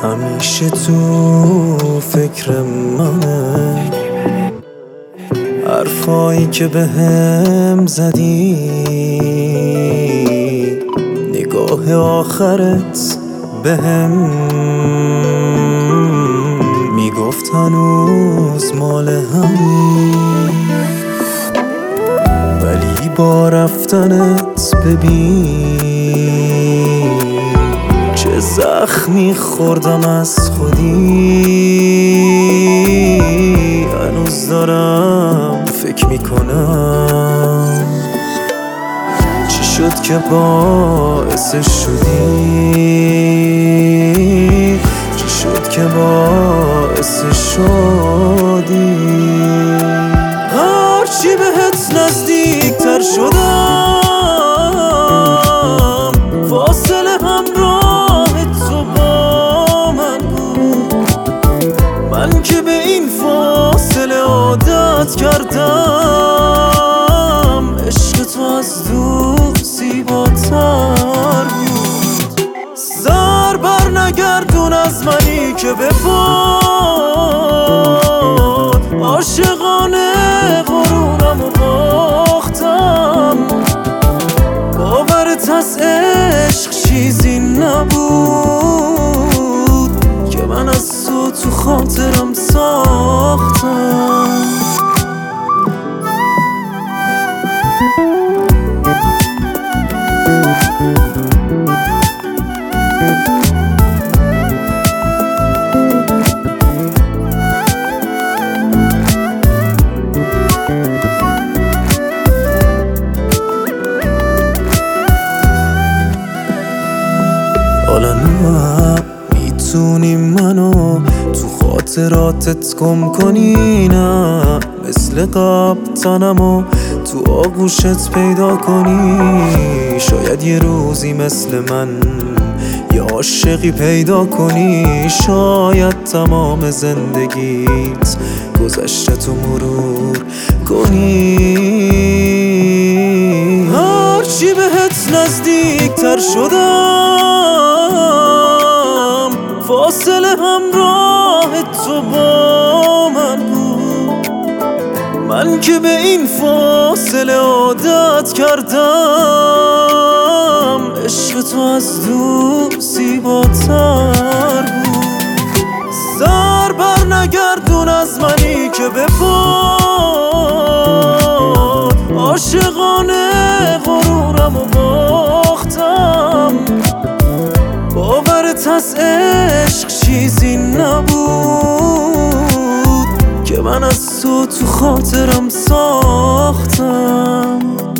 همیشه تو فکر منه، حرفایی که بهم زدی، نگاه آخرت بهم میگفت هنوز مال همین، ولی با رفتنت ببین چه زخمی خوردم از خودی. هنوز دارم فکر میکنم چی شد که باعثش شدی، چی شد که باعثش شدی. هرچی بهت نزدیکتر شدم، فاصله همراه تو با من بود. من که به این فاصله عادت کردم، عشق تو از دور زیباتر بود. سر بر نگردون از منی که بپاد، عاشقانه غرورم و باختم. باورت از عشق چیزی نبود که من از تو خاطرم ساختم. حالا نه میتونی منو تو خاطراتت گم کنی، نه مثل قبل تنمو تو آغوشت پیدا کنی. شاید یه روزی مثل من یه عاشقی پیدا کنی، شاید تمام زندگیت گذشته تو مرور کنی. هرچی بهت نزدیکتر شدم، فاصله همراه تو با من بود. من که به این فاصله عادت کردم، عشق تو از دور زیباتر بود. سر بر نگردون از منی که بپاد، عاشقانه غرورم و باختم. باورت از عشق چیزی نبود که من از تو خاطرم ساختم.